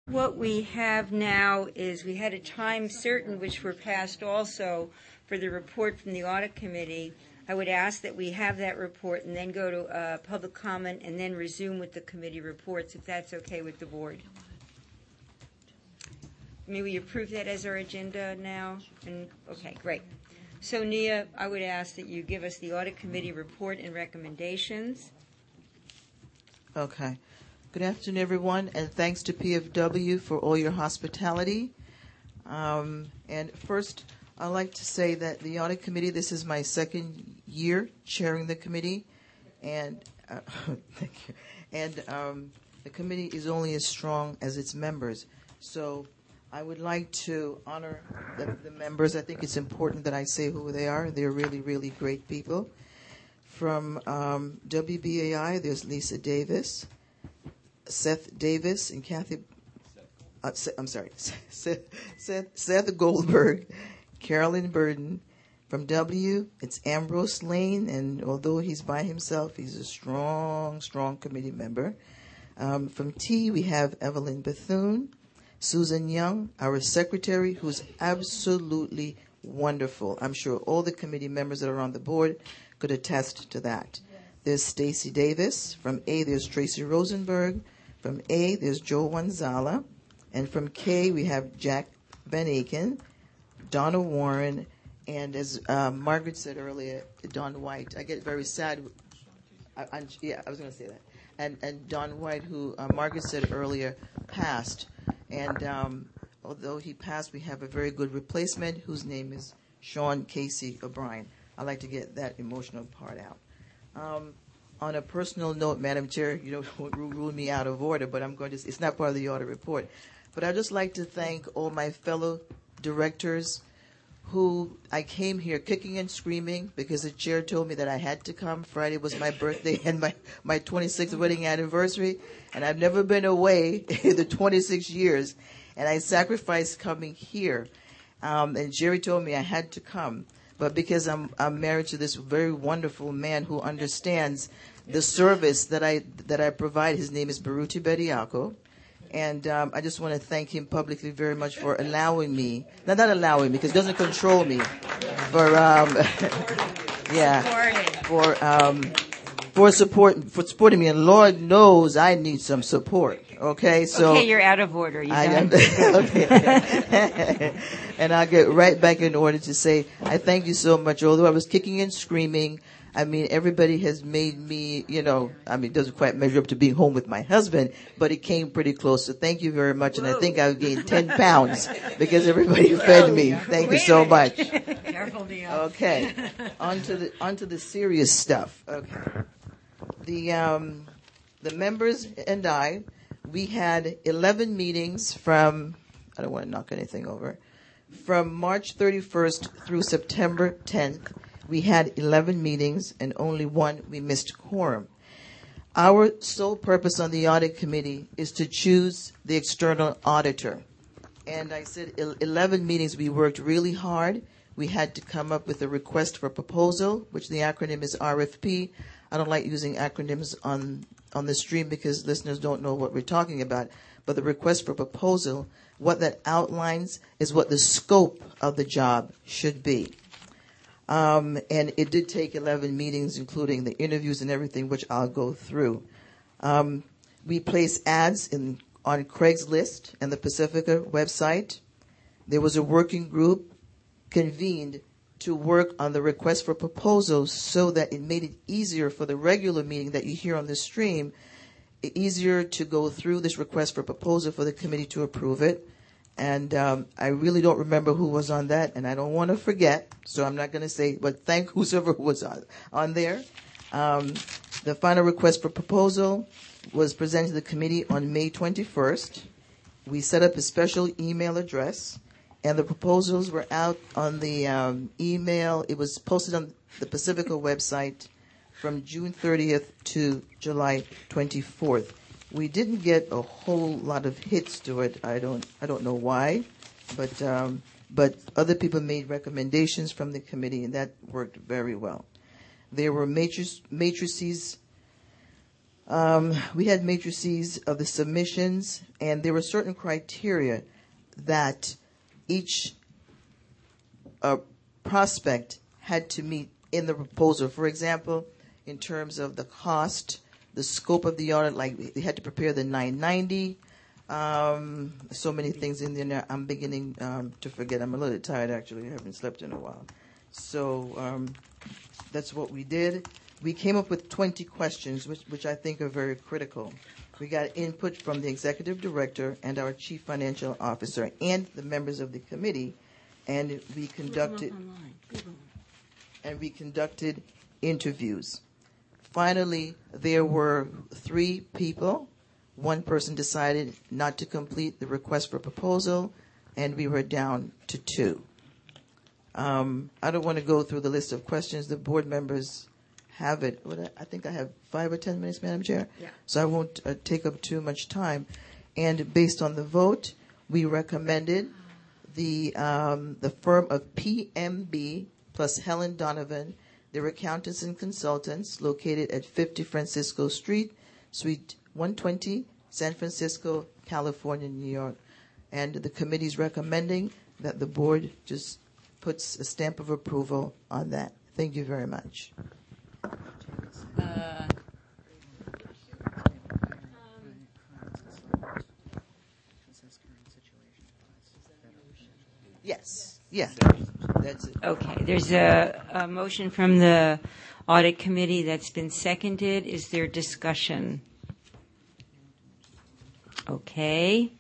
What we have now is we had a time certain, which were passed also, for the report from the audit committee. I would ask that we have that report and then go to public comment and then resume with the committee reports, if that's okay with the board. May we approve that as our agenda now? Okay, great. So, Nia, I would ask that you give us the audit committee report and recommendations. Okay. Good afternoon, everyone, and thanks to PFW for all your hospitality. And first, I'd like to say that the audit committee, this is my second year chairing the committee, and thank you. And the committee is only as strong as its members. So I would like to honor the members. I think it's important that I say who they are. They're really, really great people. From WBAI, there's Lisa Davis, Seth Davis, and Kathy. Seth Goldberg, Carolyn Burden. From W, it's Ambrose Lane, and although he's by himself, he's a strong, strong committee member. From T, we have Evelyn Bethune, Susan Young, our secretary, who's absolutely wonderful. I'm sure all the committee members that are on the board could attest to that. There's Stacy Davis. From A, there's Tracy Rosenberg. From A, there's Joe Wanzala. And from K, we have Jack Van Aken, Donna Warren, and as Margaret said earlier, Don White. I get very sad. I was going to say that. And Don White, who Margaret said earlier, passed. And although he passed, we have a very good replacement whose name is Sean Casey O'Brien. I'd like to get that emotional part out. On a personal note, Madam Chair, you don't rule me out of order, but it's not part of the audit report. But I'd just like to thank all my fellow directors who I came here kicking and screaming because the chair told me that I had to come. Friday was my birthday and my 26th wedding anniversary, and I've never been away in the 26 years, and I sacrificed coming here. And Jerry told me I had to come. But because I'm married to this very wonderful man who understands the service that I provide, his name is Baruti Bediako. And I just want to thank him publicly very much for allowing me, not allowing me, because it doesn't control me, for supporting me. And Lord knows I need some support. Okay, so okay, you're out of order. Okay. And I'll get right back in order to say I thank you so much. Although I was kicking and screaming, I mean, everybody has made me, it doesn't quite measure up to being home with my husband, but it came pretty close. So thank you very much. And I think I've gained 10 pounds because everybody fed me. Thank you so much. Careful, Neil. Okay. On to the serious stuff. Okay. The members and I, we had 11 meetings from, I don't want to knock anything over, from March 31st through September 10th. We had 11 meetings, and only one we missed quorum. Our sole purpose on the audit committee is to choose the external auditor. And I said 11 meetings, we worked really hard. We had to come up with a request for proposal, which the acronym is RFP. I don't like using acronyms on the stream because listeners don't know what we're talking about. But the request for proposal, what that outlines is what the scope of the job should be. And it did take 11 meetings, including the interviews and everything, which I'll go through. We placed ads on Craigslist and the Pacifica website. There was a working group convened to work on the request for proposals so that it made it easier for the regular meeting that you hear on the stream, easier to go through this request for proposal for the committee to approve it. And I really don't remember who was on that, and I don't want to forget, so I'm not going to say, but thank whoever was on there. The final request for proposal was presented to the committee on May 21st. We set up a special email address, and the proposals were out on the email. It was posted on the Pacifica website from June 30th to July 24th. We didn't get a whole lot of hits to it. I don't know why, but other people made recommendations from the committee, and that worked very well. There were matrices We had matrices of the submissions, and there were certain criteria that each prospect had to meet in the proposal. For example, in terms of the cost, the scope of the audit, like they had to prepare the 990. So many things in there now. I'm beginning to forget. I'm a little tired, actually. I haven't slept in a while. So that's what we did. We came up with 20 questions, which I think are very critical. We got input from the executive director and our chief financial officer and the members of the committee, and we conducted interviews. Finally, there were 3 people. One person decided not to complete the request for proposal, and we were down to 2. I don't want to go through the list of questions. The board members have it. I think I have 5 or 10 minutes, Madam Chair. Yeah. So I won't take up too much time. And based on the vote, we recommended the firm of PMB plus Helen Donovan. They're accountants and consultants located at 50 Francisco Street, Suite 120, San Francisco, California, New York. And the committee's recommending that the board just puts a stamp of approval on that. Thank you very much. Yes. Yeah. That's it. Okay, there's a motion from the audit committee that's been seconded. Is there discussion? Okay.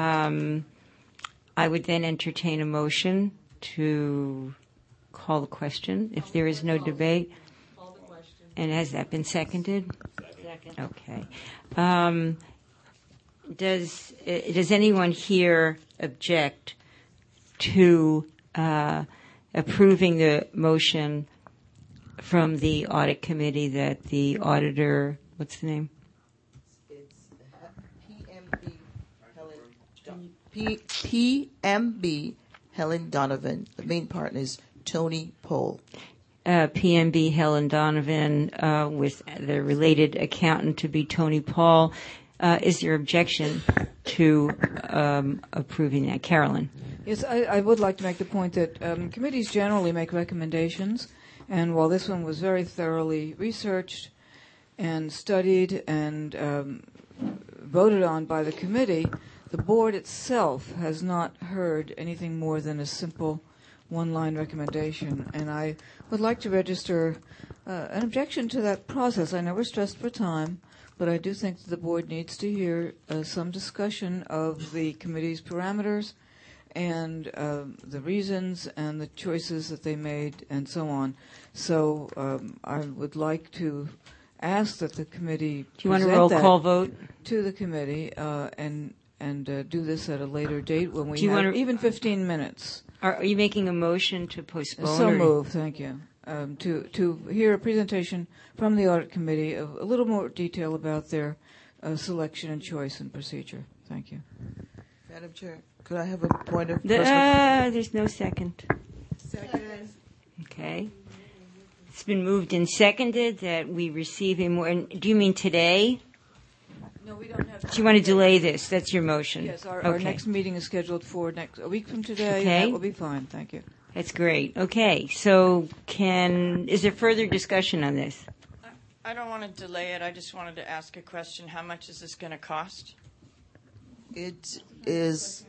I would then entertain a motion to call the question if there is no debate. Call the question. And has that been seconded? Second. Okay. Does anyone here object to approving the motion from the audit committee that the auditor, what's the name? It's PMB Helen Donovan. The main partner is Tony Pohl. PMB Helen Donovan with the related accountant to be Tony Paul. Is there objection to approving that? Carolyn? Yes, I would like to make the point that committees generally make recommendations, and while this one was very thoroughly researched and studied and voted on by the committee, the board itself has not heard anything more than a simple one-line recommendation, and I would like to register an objection to that process. I know we're stressed for time, but I do think that the board needs to hear some discussion of the committee's parameters and the reasons and the choices that they made and so on. So I would like to ask that the committee Do you want a roll call vote? To the committee and do this at a later date when we Do you have wanna- even 15 minutes. Are you making a motion to postpone? So or- moved, thank you. To hear a presentation from the audit committee of a little more detail about their selection and choice and procedure. Thank you. Madam Chair, could I have a point of personal... There's no second. Second. Okay. It's been moved and seconded that we receive a more. And do you mean today? No, we don't have. Do you want to delay this? That's your motion. Yes, our Okay. next meeting is scheduled for a week from today. Okay. That will be fine. Thank you. That's great. Okay. So is there further discussion on this? I don't want to delay it. I just wanted to ask a question. How much is this going to cost? It is...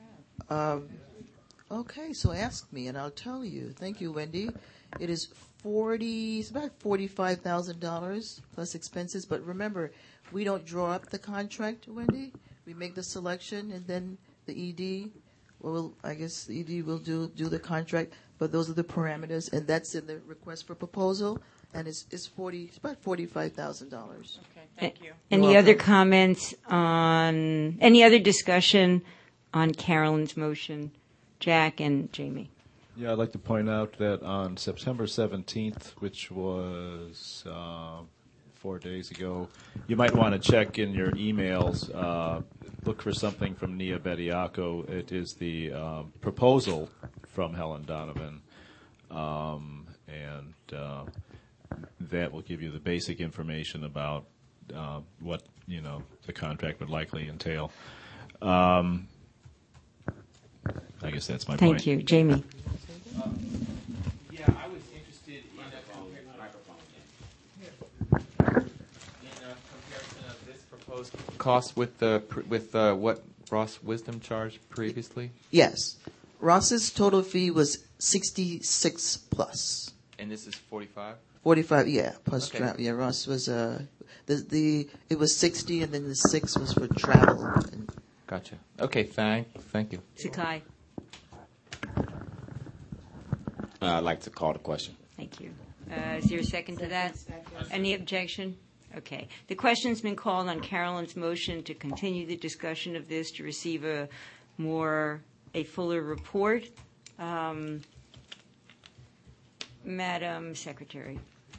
okay, so ask me and I'll tell you. Thank you, Wendy. It is it's about $45,000 plus expenses. But remember, we don't draw up the contract, Wendy. We make the selection, and then the ED, I guess the ED will do the contract. But those are the parameters, and that's in the request for proposal. And it's about $45,000. Okay, thank you. Any You're other welcome. comments any other discussion on Carolyn's motion? Jack and Jamie. Yeah, I'd like to point out that on September 17th, which was 4 days ago, you might want to check in your emails, look for something from Nia Bediaco. It is the proposal from Helen Donovan, and that will give you the basic information about what the contract would likely entail. I guess that's my point. Thank you. Jamie. Yeah, I was interested in a comparison of this proposed cost with what Ross Wisdom charged previously. Yes. Ross's total fee was 66 plus. And this is 45? 45, yeah, plus Okay. travel. Yeah, Ross was it was 60, and then the 6 was for travel. And Gotcha. Okay, thank you. Sakai. I'd like to call the question. Thank you. Is there a second to that? Any objection? Okay. The question's been called on Carolyn's motion to continue the discussion of this to receive a fuller report. Madam Secretary.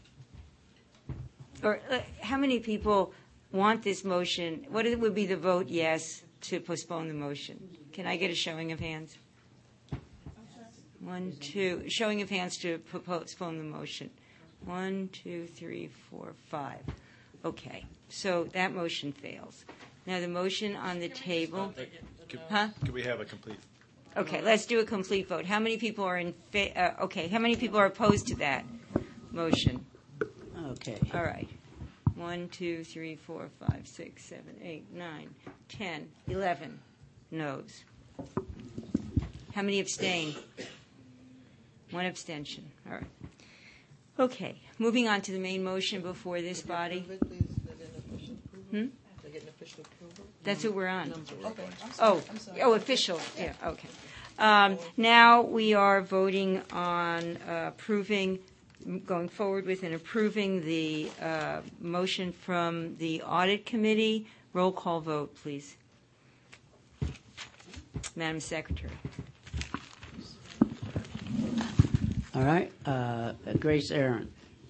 Or how many people want this motion? What would be the vote yes to postpone the motion? Can I get a showing of hands? 1, 2. Showing of hands to postpone the motion. 1, 2, 3, 4, 5. Okay. So that motion fails. Now the motion on the table. Huh? Could we have a complete? Okay. Let's do a complete vote. How many people are okay. How many people are opposed to that motion? Okay. All right. 1, 2, 3, 4, 5, 6, 7, 8, 9, 10, 11 noes. How many abstain? 1 abstention. All right. Okay. Moving on to the main motion before this body. That's what we're on. Oh, official. Yeah. Okay. Now we are voting on going forward with and approving the motion from the Audit Committee. Roll call vote, please. Madam Secretary. All right. Grace Aaron.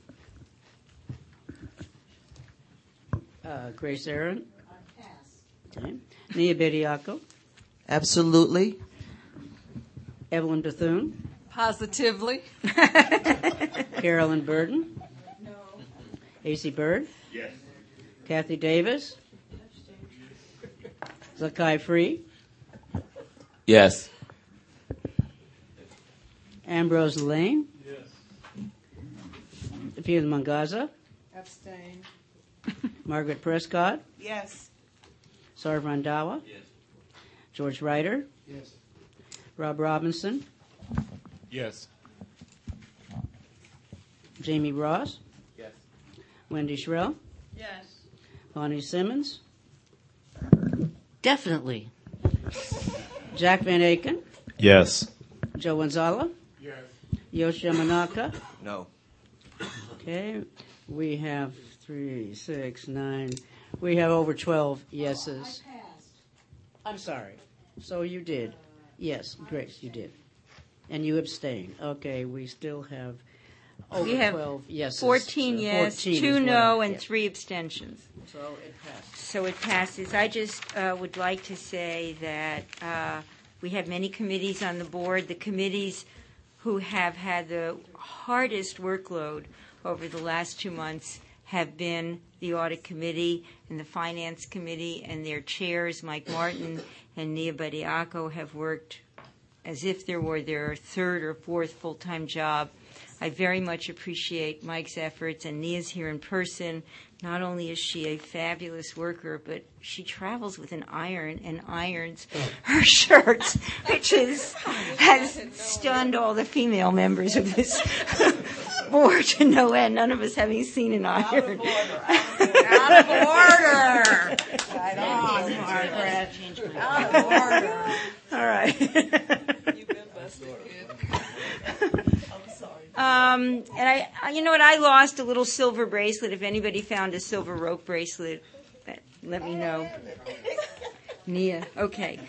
Grace Aaron. Okay. Nia Bediako. absolutely. Evelyn Bethune. Positively. Carolyn Burden. No. AC Bird. Yes. Kathy Davis. Zakai Free. Yes. Ambrose Lane. Yes. Field Mangaza. Abstain. Margaret Prescott. Yes. Sarv Randawa. Yes. George Ryder. Yes. Rob Robinson. Yes. Jamie Ross. Yes. Wendy Shrell. Yes. Bonnie Simmons. Definitely. Jack Van Aken. Yes. Joe Wanzala. Yes. Yoshi Yamanaka. No. Okay. We have 3, 6, 9. We have over 12 yeses. I'm sorry. So you did. Yes, Grace, you did. And you abstained. Okay, we still have over We have 12 yeses. 14 yes, 14 2 is what no, I- and yeah. 3 abstentions. So it passed. So it passes. I just would like to say that we have many committees on the board. The committees who have had the hardest workload over the last 2 months have been the Audit Committee and the Finance Committee, and their chairs, Mike Martin and Nia Bediako, have worked as if there were their 3rd or 4th full-time job. I very much appreciate Mike's efforts, and Nia's here in person. Not only is she a fabulous worker, but she travels with an iron and irons her shirts, which has stunned all the female members of this board to no end, none of us having seen an iron. Out of order. Right on, Margaret. Out of order. All right. You've been busted, kid. And you know what? I lost a little silver bracelet. If anybody found a silver rope bracelet, let me know. Nia. Okay.